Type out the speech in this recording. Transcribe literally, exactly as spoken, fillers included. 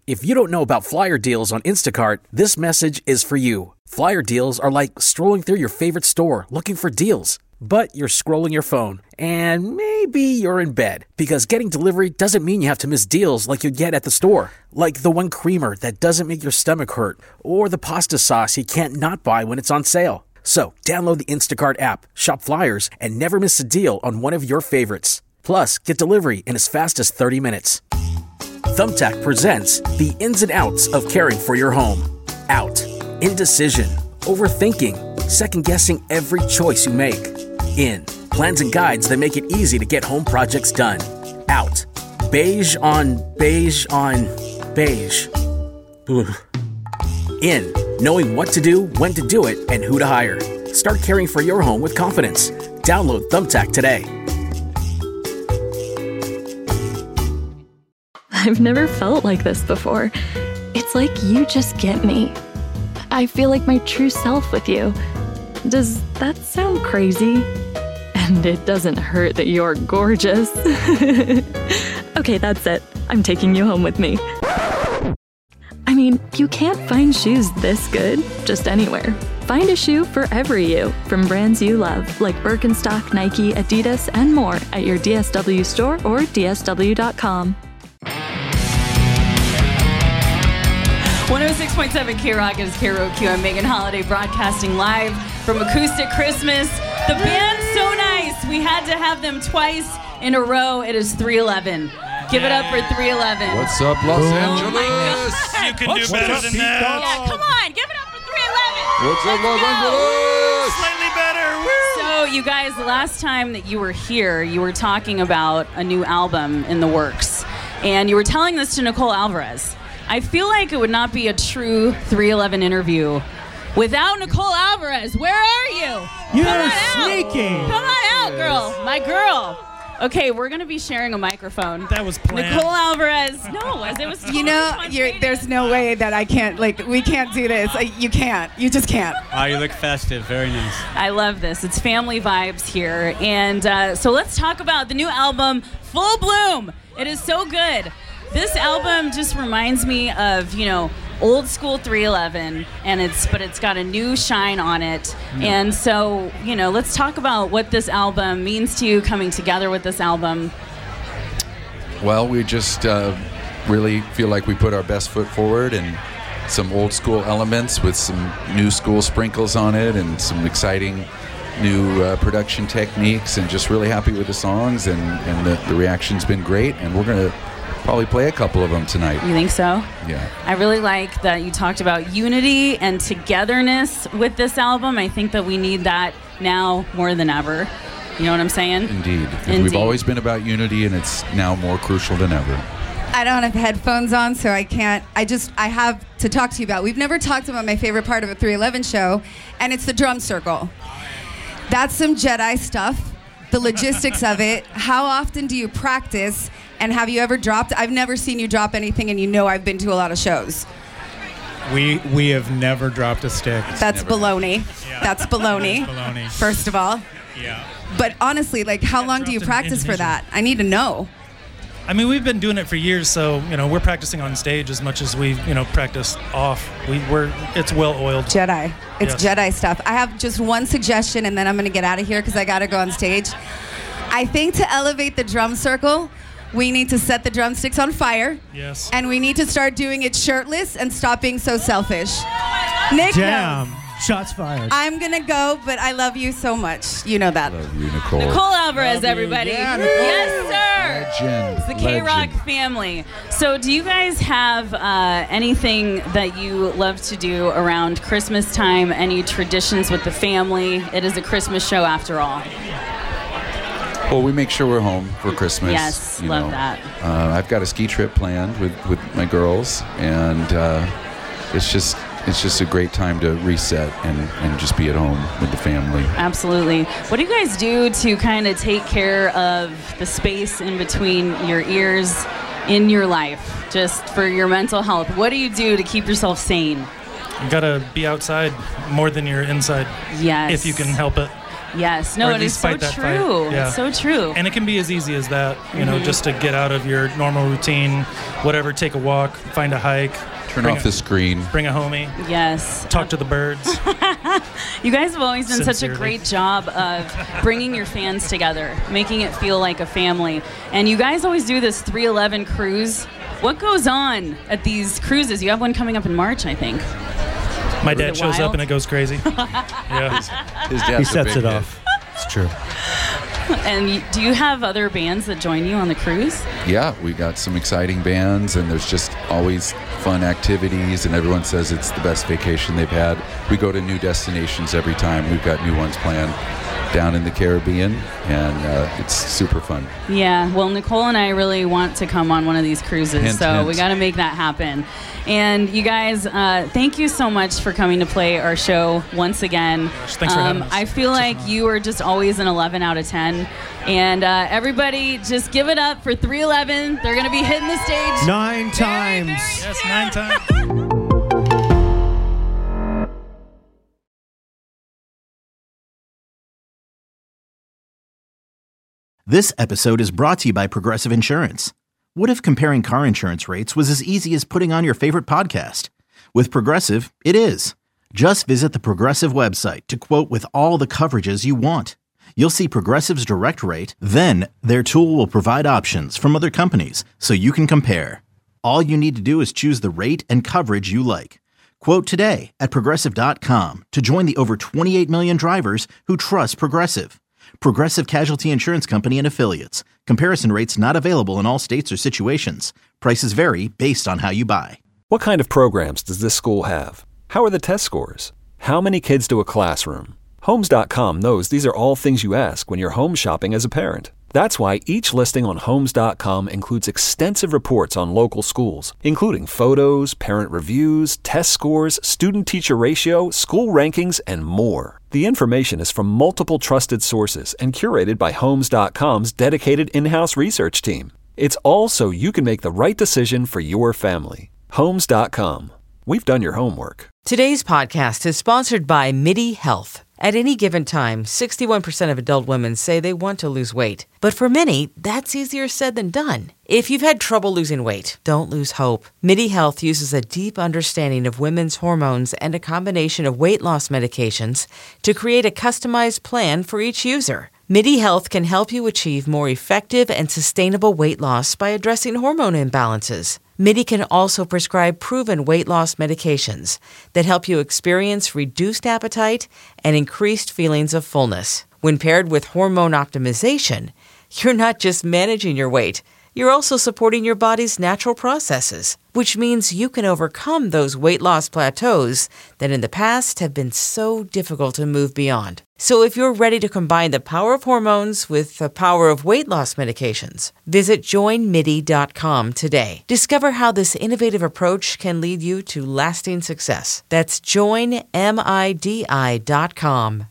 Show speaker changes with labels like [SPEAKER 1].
[SPEAKER 1] If you don't know about flyer deals on Instacart, this message is for you. Flyer deals are like strolling through your favorite store looking for deals. But you're scrolling your phone, and maybe you're in bed, because getting delivery doesn't mean you have to miss deals like you get at the store. Like the one creamer that doesn't make your stomach hurt, or the pasta sauce you can't not buy when it's on sale. So, download the Instacart app, shop flyers, and never miss a deal on one of your favorites. Plus, get delivery in as fast as thirty minutes. Thumbtack presents the ins and outs of caring for your home. Out. Indecision. Overthinking. Second-guessing every choice you make. In. Plans and guides that make it easy to get home projects done. Out. Beige on beige on beige. Ugh. In. Knowing what to do, when to do it, and who to hire. Start caring for your home with confidence. Download Thumbtack today.
[SPEAKER 2] I've never felt like this before. It's like you just get me. I feel like my true self with you. Does that sound crazy? And it doesn't hurt that you're gorgeous. Okay, that's it. I'm taking you home with me. I mean, you can't find shoes this good just anywhere. Find a shoe for every you from brands you love, like Birkenstock, Nike, Adidas, and more at your D S W store or D S W dot com.
[SPEAKER 3] one oh six point seven K-Rock is K R O Q. I'm Megan Holiday broadcasting live from Acoustic Christmas. The band's so nice. We had to have them twice in a row. It is three eleven. Give it up for three eleven.
[SPEAKER 4] What's up, Los
[SPEAKER 3] oh
[SPEAKER 4] Angeles?
[SPEAKER 3] My God.
[SPEAKER 5] You can
[SPEAKER 4] What's
[SPEAKER 5] do better
[SPEAKER 4] up,
[SPEAKER 5] than
[SPEAKER 4] Pete
[SPEAKER 5] that.
[SPEAKER 4] Dog?
[SPEAKER 3] Yeah, come on. Give it up for three eleven.
[SPEAKER 4] What's up, Los Angeles?
[SPEAKER 5] Slightly better. Woo!
[SPEAKER 3] So, you guys, the last time that you were here, you were talking about a new album in the works. And you were telling this to Nicole Alvarez. I feel like it would not be a true three eleven interview without Nicole Alvarez. Where are you?
[SPEAKER 6] You're
[SPEAKER 3] Come on
[SPEAKER 6] sneaky.
[SPEAKER 3] out. Come on out, girl. My girl. Okay, we're going to be sharing a microphone.
[SPEAKER 5] That was planned.
[SPEAKER 3] Nicole Alvarez. No, it was totally
[SPEAKER 7] You know, you're,
[SPEAKER 3] spontaneous.
[SPEAKER 7] there's no way that I can't, like, we can't do this. Like, you can't. You just can't.
[SPEAKER 6] Oh, you look festive. Very nice.
[SPEAKER 3] I love this. It's family vibes here. And uh, so let's talk about the new album, Full Bloom. It is so good. This album just reminds me of, you know, old school three eleven, and it's but it's got a new shine on it. And so, you know, let's talk about what this album means to you, coming together with this album.
[SPEAKER 4] Well, we just uh, really feel like we put our best foot forward, and some old school elements with some new school sprinkles on it, and some exciting new uh, production techniques, and just really happy with the songs, and, and the, the reaction's been great, and we're going to probably play a couple of them tonight.
[SPEAKER 3] You think so?
[SPEAKER 4] Yeah.
[SPEAKER 3] I really like that you talked about unity and togetherness with this album. I think that we need that now more than ever. You know what I'm saying?
[SPEAKER 4] Indeed. And
[SPEAKER 3] Indeed.
[SPEAKER 4] we've always been about unity, and it's now more crucial than ever.
[SPEAKER 7] I don't have headphones on, so I can't. I just, I have to talk to you about. We've never talked about my favorite part of a three eleven show, and it's the drum circle. That's some Jedi stuff, the logistics of it. How often do you practice, and have you ever dropped? I've never seen you drop anything, and you know I've been to a lot of shows.
[SPEAKER 5] We we have never dropped a stick.
[SPEAKER 7] That's
[SPEAKER 4] never
[SPEAKER 7] baloney.
[SPEAKER 5] Yeah.
[SPEAKER 7] That's baloney.
[SPEAKER 5] That's baloney.
[SPEAKER 7] First of all.
[SPEAKER 5] Yeah.
[SPEAKER 7] But honestly, like, how
[SPEAKER 5] Yeah,
[SPEAKER 7] long do you
[SPEAKER 5] dropped in
[SPEAKER 7] practice for
[SPEAKER 5] Indonesia.
[SPEAKER 7] that? I need to know.
[SPEAKER 5] I mean, we've been doing it for years, so you know we're practicing on stage as much as we you know practice off. We we're it's well oiled.
[SPEAKER 7] Jedi. It's
[SPEAKER 5] Yes.
[SPEAKER 7] Jedi stuff. I have just one suggestion, and then I'm going to get out of here because I got to go on stage. I think to elevate the drum circle, we need to set the drumsticks on fire.
[SPEAKER 5] Yes.
[SPEAKER 7] And we need to start doing it shirtless and stop being so selfish. Nick
[SPEAKER 6] Jam.
[SPEAKER 7] knows.
[SPEAKER 6] Shots fired.
[SPEAKER 7] I'm going to go, but I love you so much. You know that.
[SPEAKER 4] Love you, Nicole.
[SPEAKER 3] Nicole Alvarez, everybody.
[SPEAKER 6] Yeah, Nicole.
[SPEAKER 3] Yes, sir.
[SPEAKER 4] Legend.
[SPEAKER 3] It's the K-Rock
[SPEAKER 4] Legend.
[SPEAKER 3] family. So do you guys have uh, anything that you love to do around Christmas time? Any traditions with the family? It is a Christmas show after all.
[SPEAKER 4] Well, we make sure we're home for Christmas.
[SPEAKER 3] Yes,
[SPEAKER 4] you
[SPEAKER 3] love
[SPEAKER 4] know.
[SPEAKER 3] that.
[SPEAKER 4] Uh, I've got a ski trip planned with, with my girls, and uh, it's just it's just a great time to reset and, and just be at home with the family.
[SPEAKER 3] Absolutely. What do you guys do to kind of take care of the space in between your ears in your life, just for your mental health? What do you do to keep yourself sane?
[SPEAKER 5] You gotta be outside more than you're inside
[SPEAKER 3] Yes.
[SPEAKER 5] if you can help it.
[SPEAKER 3] Yes. No,
[SPEAKER 5] Or at
[SPEAKER 3] it is
[SPEAKER 5] least
[SPEAKER 3] so
[SPEAKER 5] fight that fight.
[SPEAKER 3] true.
[SPEAKER 5] Yeah.
[SPEAKER 3] It's so true.
[SPEAKER 5] And it can be as easy as that, you know,
[SPEAKER 3] Mhm.
[SPEAKER 5] just to get out of your normal routine, whatever, take a walk, find a hike.
[SPEAKER 4] Turn
[SPEAKER 5] bring
[SPEAKER 4] off
[SPEAKER 5] a,
[SPEAKER 4] the screen.
[SPEAKER 5] Bring a homie.
[SPEAKER 3] Yes.
[SPEAKER 5] Talk to the birds.
[SPEAKER 3] You guys have always done such a
[SPEAKER 5] Sincerely.
[SPEAKER 3] great job of bringing your fans together, making it feel like a family. And you guys always do this three eleven cruise. What goes on at these cruises? You have one coming up in March, I think.
[SPEAKER 5] My
[SPEAKER 3] Is
[SPEAKER 5] dad
[SPEAKER 3] it
[SPEAKER 5] shows
[SPEAKER 3] wild?
[SPEAKER 5] up and it goes crazy. Yeah.
[SPEAKER 4] His dad's
[SPEAKER 6] He
[SPEAKER 4] a
[SPEAKER 6] sets
[SPEAKER 4] big
[SPEAKER 6] it
[SPEAKER 4] hit.
[SPEAKER 6] off. It's true.
[SPEAKER 3] And y- do you have other bands that join you on the cruise?
[SPEAKER 4] Yeah, we got some exciting bands, and there's just always fun activities, and everyone says it's the best vacation they've had. We go to new destinations every time. We've got new ones planned down in the Caribbean, and uh, it's super fun.
[SPEAKER 3] Yeah, well, Nicole and I really want to come on one of these cruises,
[SPEAKER 4] Hint,
[SPEAKER 3] so
[SPEAKER 4] hint.
[SPEAKER 3] we got to make that happen. And you guys, uh, thank you so much for coming to play our show once again.
[SPEAKER 5] Thanks for having us.
[SPEAKER 3] I feel like you are just always an eleven out of ten. And uh, everybody, just give it up for three eleven. They're going to be hitting the stage.
[SPEAKER 6] Nine
[SPEAKER 3] very,
[SPEAKER 6] times.
[SPEAKER 3] very
[SPEAKER 5] Yes,
[SPEAKER 3] soon.
[SPEAKER 5] nine times.
[SPEAKER 8] This episode is brought to you by Progressive Insurance. What if comparing car insurance rates was as easy as putting on your favorite podcast? With Progressive, it is. Just visit the Progressive website to quote with all the coverages you want. You'll see Progressive's direct rate, then their tool will provide options from other companies so you can compare. All you need to do is choose the rate and coverage you like. Quote today at progressive dot com to join the over twenty-eight million drivers who trust Progressive. Progressive Casualty Insurance Company and Affiliates. Comparison rates not available in all states or situations. Prices vary based on how you buy.
[SPEAKER 9] What kind of programs does this school have? How are the test scores? How many kids do a classroom? Homes dot com knows these are all things you ask when you're home shopping as a parent. That's why each listing on Homes dot com includes extensive reports on local schools, including photos, parent reviews, test scores, student-teacher ratio, school rankings, and more. The information is from multiple trusted sources and curated by Homes dot com's dedicated in-house research team. It's all so you can make the right decision for your family. Homes dot com. We've done your homework.
[SPEAKER 10] Today's podcast is sponsored by MIDI Health. At any given time, sixty-one percent of adult women say they want to lose weight. But for many, that's easier said than done. If you've had trouble losing weight, don't lose hope. MIDI Health uses a deep understanding of women's hormones and a combination of weight loss medications to create a customized plan for each user. MIDI Health can help you achieve more effective and sustainable weight loss by addressing hormone imbalances. MIDI can also prescribe proven weight loss medications that help you experience reduced appetite and increased feelings of fullness. When paired with hormone optimization, you're not just managing your weight, you're also supporting your body's natural processes, which means you can overcome those weight loss plateaus that in the past have been so difficult to move beyond. So if you're ready to combine the power of hormones with the power of weight loss medications, visit join midi dot com today. Discover how this innovative approach can lead you to lasting success. That's join midi dot com.